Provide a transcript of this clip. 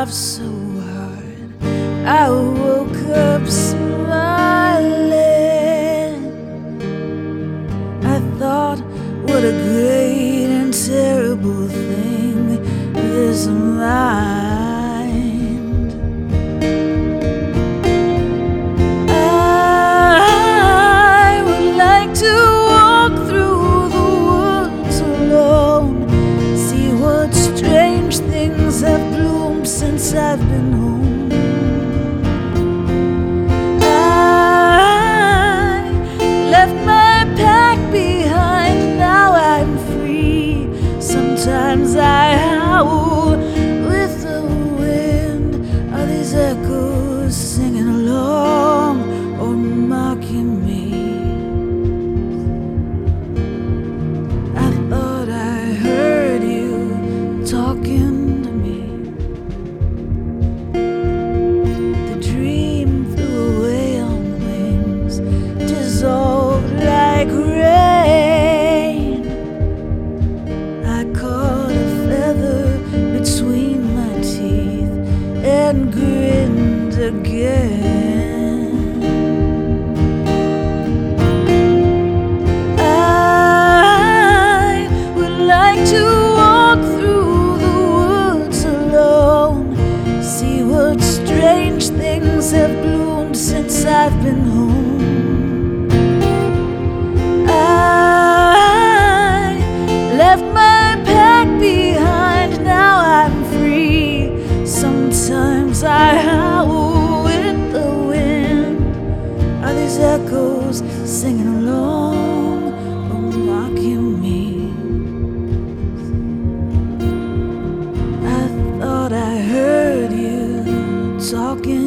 laughed so hard I woke up smiling. I thought, what a great and terrible thing this mind. I would like to walk through the woods alone, see what strange things have bloomed since I've been home. I left my pack behind, now I'm free. Sometimes I howl with the wind. Are these echoes singing along or mocking me? I thought I heard you talking to me. The dream flew away on wings, dissolved like rain. I caught a feather between my teeth and grinned again. I would like to walk through the woods alone, see what strange things have bloomed since I've been home. I left my pack behind, now I'm free. Sometimes I howl with the wind. Are these echoes singing along or mocking me? I thought I heard you talking